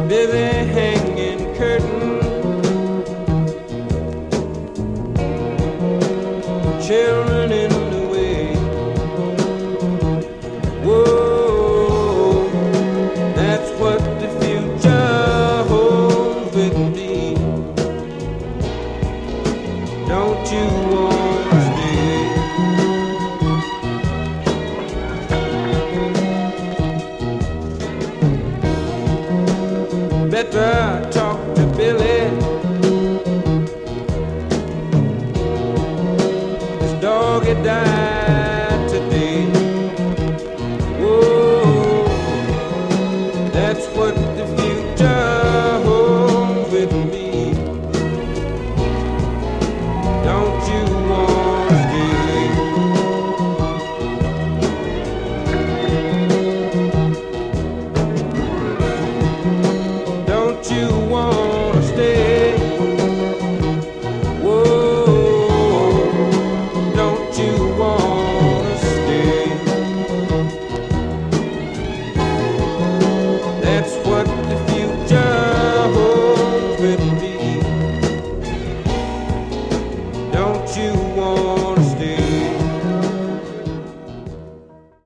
busy hanging curtain, children in the way. Whoa, that's what the future holds with me. Don't you wanna stay? Better talk to Billy.